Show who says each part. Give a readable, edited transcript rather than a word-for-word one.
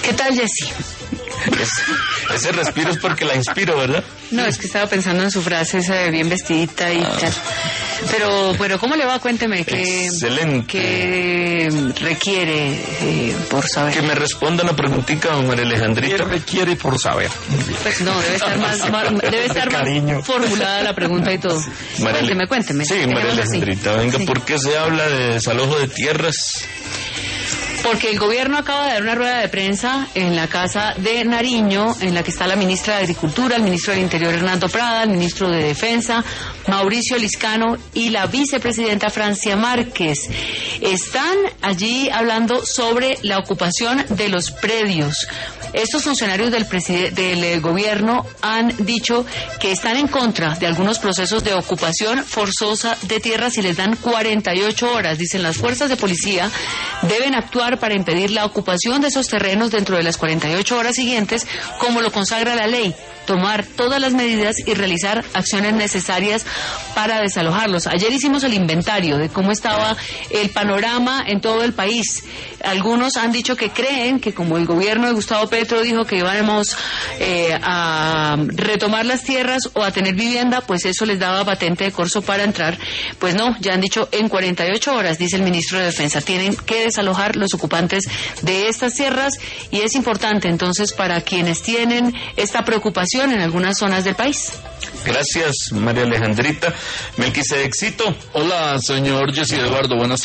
Speaker 1: ¿Qué tal, Jessy?
Speaker 2: Ese respiro es porque la inspiro, ¿verdad?
Speaker 1: No, es que estaba pensando en su frase esa de bien vestidita y tal. Pero ¿cómo le va? Cuénteme.
Speaker 2: Excelente.
Speaker 1: ¿Qué requiere por saber?
Speaker 2: Que me responda una preguntita, María Alejandrita.
Speaker 3: ¿Qué requiere por saber?
Speaker 1: Pues no, debe estar más formulada la pregunta y todo.
Speaker 2: Sí.
Speaker 1: Cuénteme.
Speaker 2: Sí, María Alejandrita, venga, sí. ¿Por qué se habla de desalojo de tierras?
Speaker 1: Porque el gobierno acaba de dar una rueda de prensa en la Casa de Nariño, en la que está la ministra de Agricultura, el ministro del Interior Hernando Prada, el ministro de Defensa Mauricio Liscano y la vicepresidenta Francia Márquez. Están allí hablando sobre la ocupación de los predios. Estos funcionarios del gobierno han dicho que están en contra de algunos procesos de ocupación forzosa de tierras y les dan 48 horas. Dicen, las fuerzas de policía deben actuar para impedir la ocupación de esos terrenos dentro de las 48 horas siguientes, como lo consagra la ley, tomar todas las medidas y realizar acciones necesarias para desalojarlos. Ayer hicimos el inventario de cómo estaba el panorama en todo el país. Algunos han dicho que creen que como el gobierno de Gustavo Petro dijo que íbamos a retomar las tierras o a tener vivienda, pues eso les daba patente de corso para entrar. Pues no, ya han dicho en 48 horas, dice el ministro de Defensa, tienen que desalojar los ocupantes de estas tierras, y es importante entonces para quienes tienen esta preocupación en algunas zonas del país.
Speaker 2: Gracias, María Alejandrita. Melquisedecito.
Speaker 3: Hola, señor Jessy Eduardo, buenas